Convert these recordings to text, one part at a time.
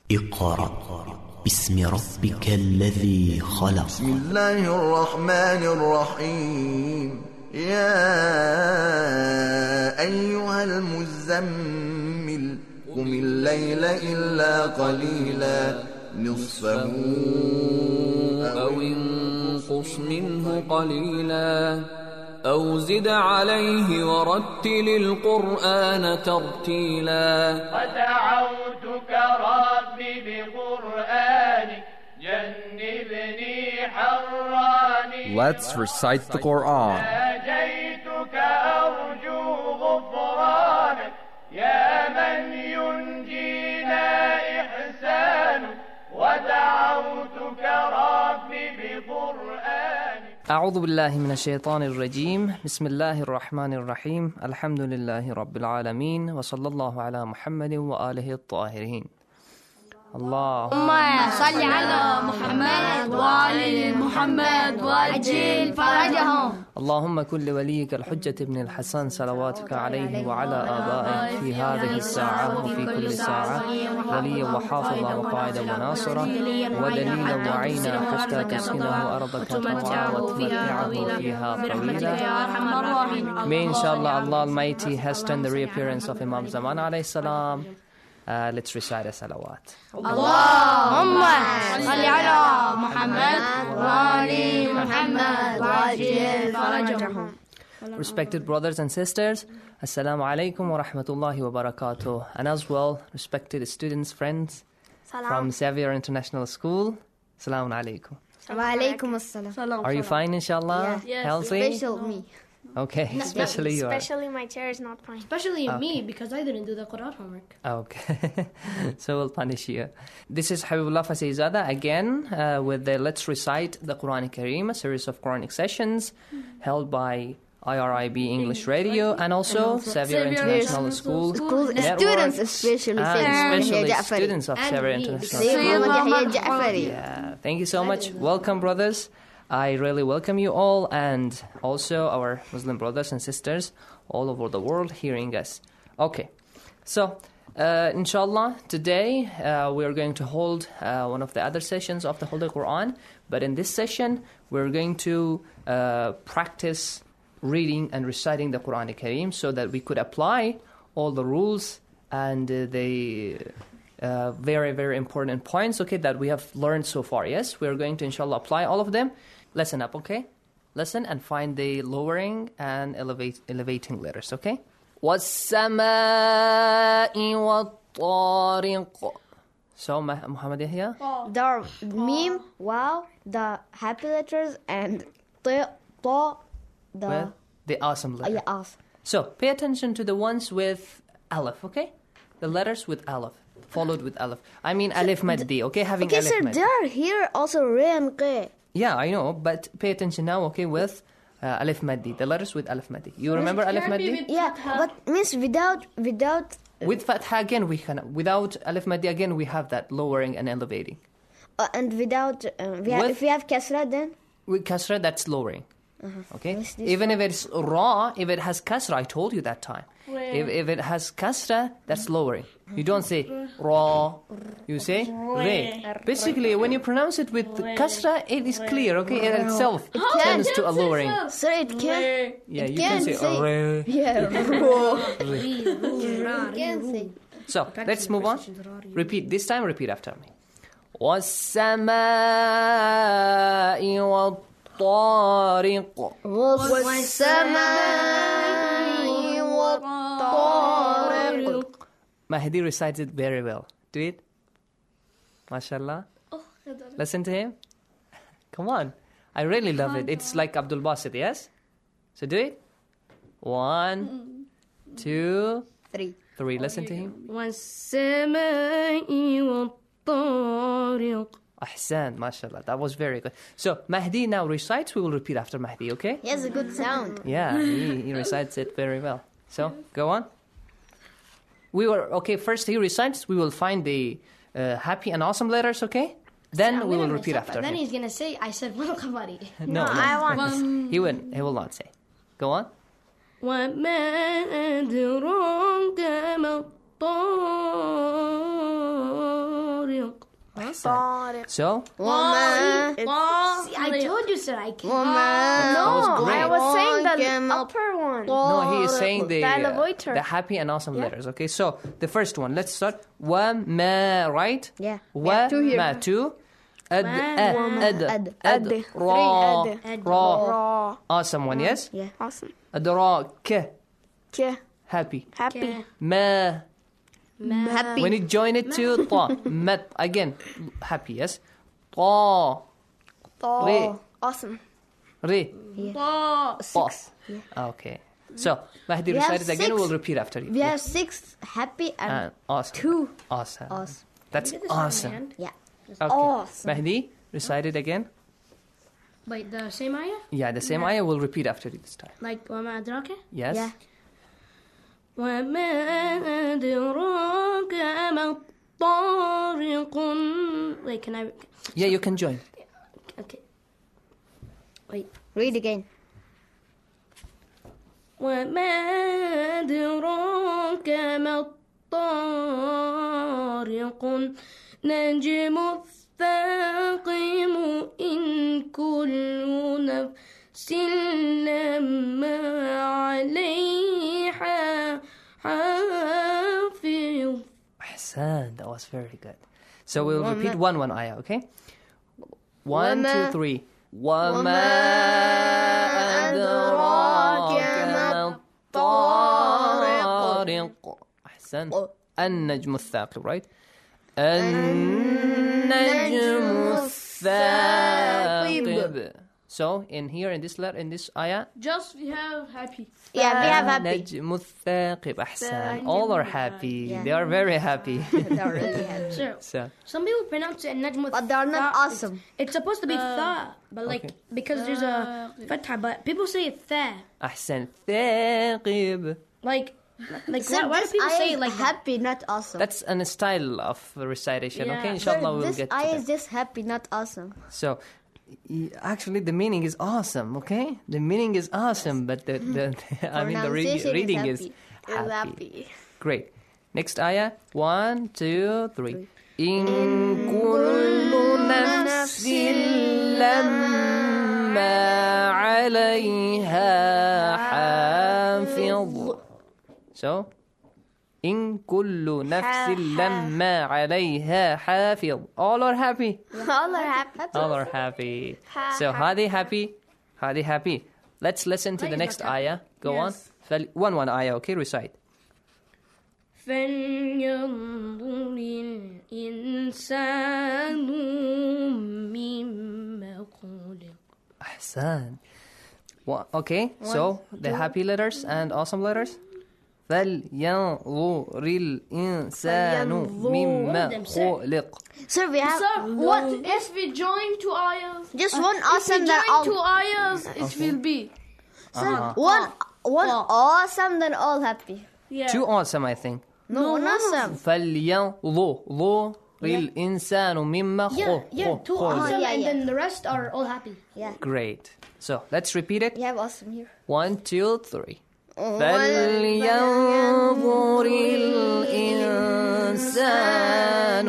اقرأ باسم ربك الذي خلق. بسم الله الرحمن الرحيم. يا أيها المزمل قم الليل إلا قليلا نصفه أو انقص منه قليلا أو زد عليه ورتل القرآن ترتيلا. ودعوتك ربي بقرآنك جنبني حراني. Let's recite the Quran. ناجيتك أرجو غفرانك يا من ينجينا إحسانك. ودعوتك ربي بقرآنك. أعوذ بالله من الشيطان الرجيم. بسم الله الرحمن الرحيم. الحمد لله رب العالمين وصلى الله على محمد وآله الطاهرين. اللهم صل على محمد وآل محمد وعجل فرجهم. اللهم كن لوليك الحجة ابن الحسن صلواتك عليه وعلى آبائه في هذه الساعة وفي كل ساعة وليا وحافظا وقائدا وناصرا ودليلا وعينا حتى تسكنه أرضك طوعا وتمتعه فيها طويلا. May inshallah Allah Almighty hasten the reappearance of Imam Zaman alayhi salam. Let's recite a salawat. Allahumma salli ala Muhammad wa ali Muhammad wa ajil farajahum. Respected brothers and sisters, Assalamu alaikum wa rahmatullahi wa barakatuh. And as well, respected students, friends from Xavier International School, Assalamu alaikum. Wa alaikum assalam. Are you fine, inshallah? Yes. Healthy? Special me. Okay, especially you are. Especially my chair is not fine. Especially me, because I didn't do the Quran homework. Okay, so we'll punish you. This is Habibullah Faseezada again with the Let's Recite the Quran Kareem, a series of Quranic sessions held by IRIB English Radio and also Xavier International School Network. Students especially students of Xavier International School. Yeah, thank you so much. Welcome, brothers. I really welcome you all and also our Muslim brothers and sisters all over the world hearing us. Okay, so inshallah, today we are going to hold one of the other sessions of the Holy Quran, but in this session we're going to practice reading and reciting the Quran Kareem so that we could apply all the rules and the very, very important points, okay, that we have learned so far. Yes, we're going to inshallah apply all of them. Listen up, okay? Listen and find the lowering and elevating letters, okay? وَالسَّمَاءِ وَالطَّارِقِ. So, Muhammad Yahya? The meme, wow, the happy letters, and the awesome letter. Yeah, awesome. So, pay attention to the ones with alif, okay? The letters with alif, followed with alif. I mean alif maddi, okay? Having okay, alif sir, maddi. there are here also re and qe. Yeah, I know, but pay attention now, okay, with alif maddi, the letters with alif maddi. You remember alif maddi? Yeah, but means without. With fatha again, we can. Without alif maddi again, we have that lowering and elevating. And without, if we have kasra, then? With kasra, that's lowering. Okay? Even if it's ra, if it has kasra, I told you that time. If it has kasra, that's lowering. You don't say ra, you say re. Basically, when you pronounce it with kasra, it is clear, okay? It itself turns to a lowering. So it can. Yeah, you can say re. Yeah, So, let's move on. Repeat. This time, repeat after me. وَالسَّمَاءِ وَالطَّارِقِ. وَالسَّمَاءِ وَالطَّارِقِ. Mahdi recites it very well. Do it. MashaAllah. Listen to him. Come on. I really love it. It's like Abdul Basit, yes? So do it. 1, 2, 3. Listen to him. وَالسَّمَاءِ وَالطَّارِقِ. Ahsan, mashallah. That was very good. So, Mahdi now recites. We will repeat after Mahdi, okay? He has a good sound. Yeah, he recites it very well. So, go on. First he recites. We will find the happy and awesome letters, okay? Then we will repeat after Then him. he's going to say, I said, well, Khabari. No, I want. He will not say. Go on. وَمَا أَدْرَاكَ مَا الطَّارِقُ. أحسن. So وما See, I told you, sir, I can't. that was great. I was saying the upper one. No, he is saying the elevator. happy and awesome letters. Okay, so the first one. Let's start. وما, right? Yeah. وما, two. أد را. Awesome one, yes? Yeah. Awesome. أدراك, Yeah. happy. Happy. ما, Happy. when you join it to طا, مت, again, happy, yes? طا, ري, Awesome. ري, Six. Okay. So, Mahdi We recite have it again, six. we'll repeat after you. We have 6 happy and Awesome. 2 Awesome. awesome. That's awesome. Yeah. Okay. Awesome. Mahdi, recite it again. Wait, the same ayah? Yeah, the same ayah will repeat after you this time. Like, وَمَا أَدْرَاكَ? Yes? Yeah. وَمَا أَدْرَاكَ مَا الطَّارِقُ. Wait, can I... Yeah, you can join. Okay. Wait. Read again. وَمَا أَدْرَاكَ مَا الطَّارِقُ نَجْمُ الثَّاقِبُ إِن كُلُّ نَفْسٍ لَمَّا عَلَيْهَا حَافِظٌ. Ahsan, that was very good. So we'll repeat one ayah, okay? 1, 2, 3. وَمَا أَدْرَاكَ مَا الطَّارِقُ. Ahsan. النجم الثاقب, right? النجم الثاقب. So in here, in this letter, in this ayah, Just we have happy. Yeah, we have happy. النجم الثاقب. Ahsan. All are happy. Yeah. They are very happy. They're really happy. Sir, So, some people pronounce it najm But they're not awesome. It's supposed to be tha, but like, Okay. because there's a fatha, but people say it tha. أحسن. ثاقب. Like Sir, why do this people ayah say is it like that? happy, not awesome. That's an style of recitation. Yeah. Okay, Sir, inshallah we'll this get to ayah that. is just happy, not awesome. So, actually, the meaning is awesome. Okay, the meaning is awesome, but the I mean the Pronunciation reading is is happy. happy. Great. Next ayah. 1, 2, 3. إن كل نفس لما عليها حافظ. So, إن كل نفس لما عليها حافظ. All are happy. All are happy. All are happy. So, هذه happy. هذه happy. Let's listen to the next ayah. Go on. One ayah, okay? Recite. فلينظر الإنسان مما خلق. Ahsan. Okay, so the happy letters and awesome letters. فلينظر الإنسان مما خلق. Sir, we have What if we join two ayahs? just one If awesome we then join all. two ayahs, it will be. Sir, one awesome then all happy. Yeah. Too awesome, I think. No, one awesome. فلينظر الإنسان مما Yeah, two خلق. awesome, yeah, and yeah. then the rest are all happy. Yeah, Great. So let's repeat it. we have awesome here. 1, 2, 3. فلينظر الإنسان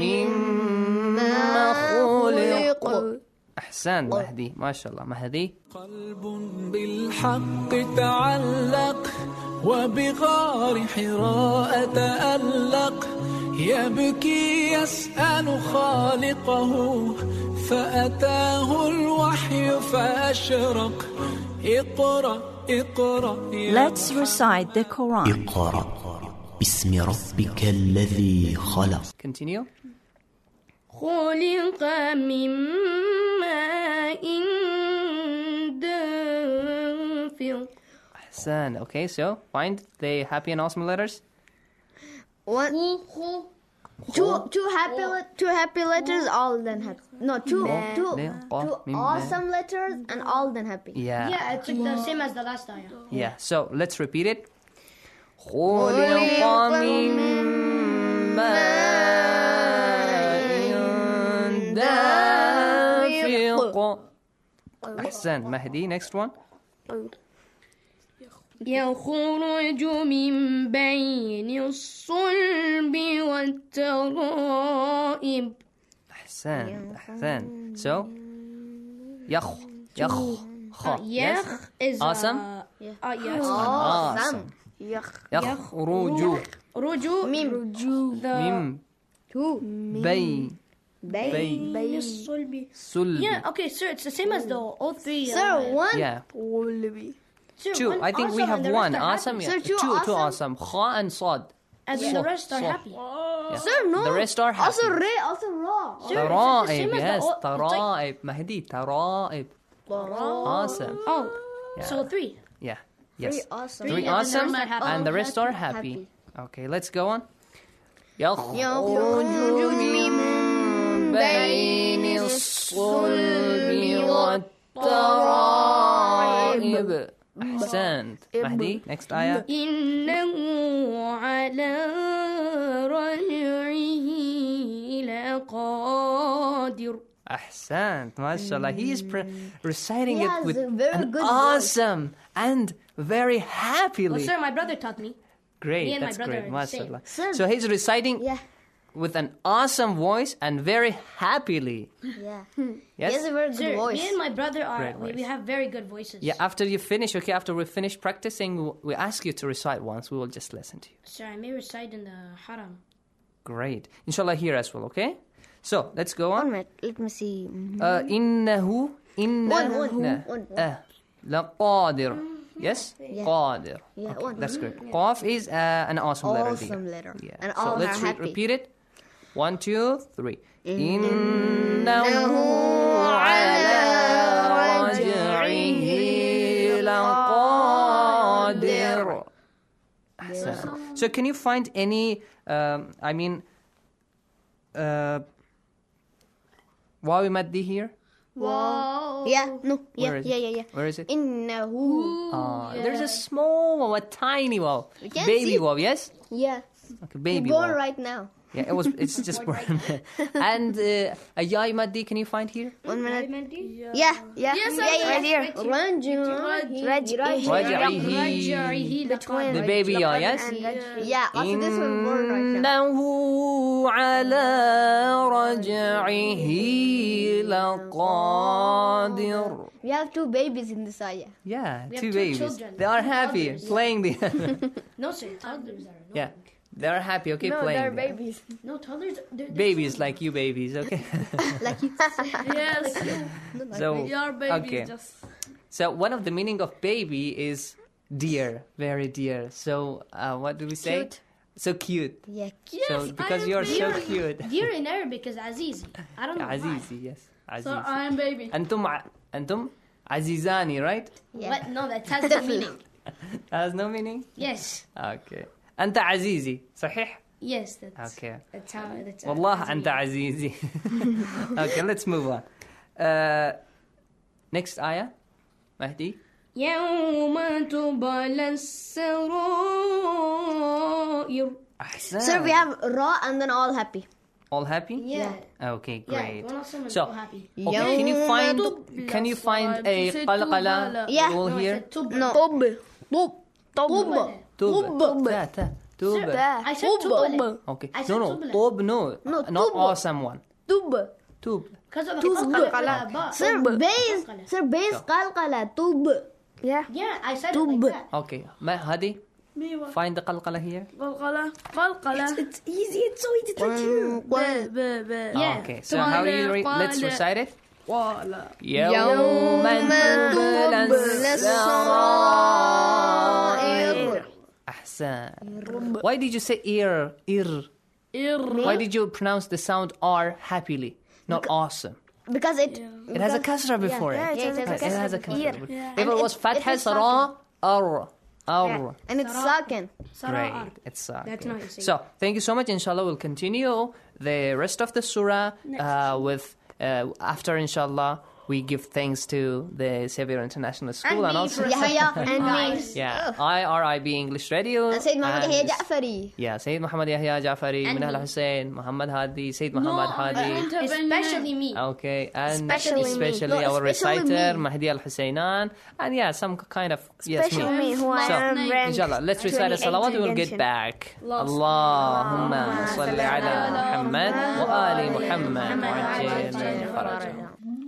مما خلق. أحسن مهدي، ما شاء الله مهدي. قلب بالحق تعلق وبغار حراء تألق يبكي يسأل خالقه فأتاه الوحي فأشرق اقرأ اقرأ. Let's recite the Quran. اقرأ باسم ربك الذي خلق. Continue. خلق من ماء دافق. أحسن. Okay, so find the happy and awesome letters. Two happy letters, all then happy. No, two awesome letters and all then happy. Yeah. Yeah, it's like the same as the last ayah. Yeah. So let's repeat it. خلق من ماء دافق. أحسن مهدي. Next one. يخرج من بين الصلب والترائب. أحسن. So, يخ. Yes? Is awesome? Yes. Awesome. يخرج. Mim. ميم. بي. صلب. Yeah, okay, sir, it's the same as the all three. Sir, one. Yeah. Sir, Two. one I think we awesome have and the one. rest are Awesome. happy. Yeah. Sir, two Two awesome. awesome. Kha and Sad. And then the rest are Swat. happy. Yeah. Sir, no. The rest are happy. Also Ray, also Raw. Sir, it's the ترائب. same as the Yes. all- it's like- ترائب. Mahdi. ترائب. Awesome. Oh, Yeah. so three. Yeah. Yes. Three awesome. Three and the awesome rest are happy. and the rest are happy. Okay, let's go on. يخرج من بين الصلب والترائب. أحسنت. Mahdi, next ayah. إنه على رجعه لقادر. أحسنت. MashaAllah. He is reciting He it has with a very an good awesome and very Well, happily. sir, my brother taught me. Great, me and my that's brother great. are the same. MashaAllah. Sir. So he's reciting Yeah. with an awesome voice and very happily. Yeah. Yes? He has a very good Sir, voice. me and my brother are Great we voice. have very good voices. Yeah, after you finish, okay, after we finish practicing, we ask you to recite once. We will just listen to you. Sir, I may recite in the haram. Great. Inshallah here as well, okay? So, let's go One on. minute, let me see. إنه لقادر. Yes? Yeah. قادر. Yeah, Okay, one. that's great. Qaf is an awesome letter. Awesome letter. Yeah. And So all let's are happy. repeat it. 1, 2, 3. إنه على رجعه لقادر. أحسن. So can you find any, واو مادي here? Wow. Yeah, no. Where Yeah, is yeah, it? yeah. Where is it? إنه. There's a small wow, a tiny wow. can't Baby see. wow, yes? Yeah. Okay, baby Born wow. right now. Yeah, it's just born. And a yai maddi, can you find here? 1 minute. Yeah. Yes, yeah, right here. رجعه. Between The baby yai, yes? Yeah, also this one born right now. إنه على رجعه لقادر. We have two babies in this ayah. Yeah, We have two two babies. children. They are happy Toddlers. playing the. No, sir, toddlers are. No. Yeah, they are happy. Okay, No, playing. they're there. babies. No, toddlers. They're Babies like you, babies. Okay. Like you. Yes. So Your babies okay. just. So one of the meaning of baby is dear, very dear. So what do we say? Cute. So cute. Yeah. Yes, So because you are so cute. Dear in Arabic is Azizi. I don't know Azizi, yes. why. Azizi. So I'm baby. أنتم Azizani, right? Yeah. But no, that has no meaning. That has no meaning? Yes. Okay. أنت عزيزي صحيح? Yes, that's. Okay. That's how. That's والله أنت عزيزي. Okay, let's move on. Next ayah, Mahdi. يوم تبلى السرائر. أحسن. Sir, we have raw and then all happy. All happy? Yeah. Okay, great. Yeah, one So, happy. okay, can you find a qalqala Yeah. rule No, I here? said tub. No. Tub. Tub. Tub. I said tub. Okay. I said No. tubla. Tub, no. No, Not tub. awesome one. Tub. Tub. Because of the Tub. qalqala. Sir, base qalqala. Tub. Yeah. Yeah, I said Tub. it like that. Okay. Hadi, find the qalqala here. It's easy. It's so easy to Yeah. Okay. So how do you let's recite it. يوم تبلى السرائر. أحسن. Why did you say ear? Why did you pronounce the sound R happily, not awesome? Because it It has a kasra before it. Yeah, it has a kasra. kasra. If it was fatha sara, ar. And it's sakin. Great. It's sakin. That's not easy. So, thank you so much. Inshallah, we'll continue the rest of the surah with after inshallah we give thanks to the Xavier International School and also Yahya and me. Yeah, IRIB English Radio. Sayyid Muhammad Yahya Ja'fari. Yeah, Sayyid Muhammad Yahya Ja'fari, Minhal Hussein, Muhammad Hadi, Sayyid Muhammad Hadi. Especially me. Okay, and Especially our reciter, me. Mahdi Al-Husaynan, and yeah, some kind of, yes, Especially me, who I am ranked inshallah, let's recite the salawat, we will get back. Allahumma salli ala Muhammad wa ali Muhammad wa ajil farajah.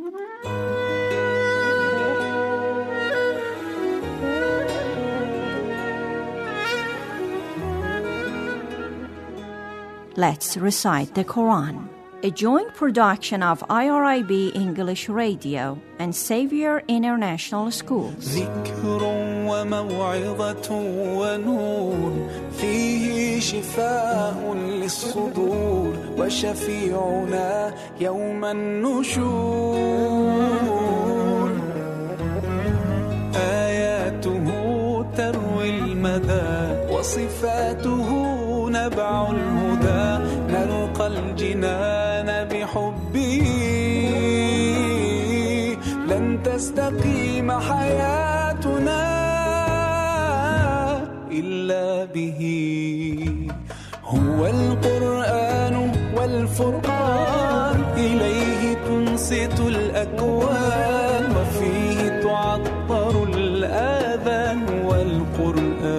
Let's recite the Quran. A joint production of IRIB English Radio and Xavier International Schools. ذكر وموعظة ونور فيه شفاء للصدور وشفيعنا يوم النشور آياته تروي المدى وصفاته نبع الهدى نلقى الجنان بحبه لن تستقيم حياتنا إلا به هو القرآن والفرقان إليه تنصت الأكوان وفيه تعطر الآذان والقرآن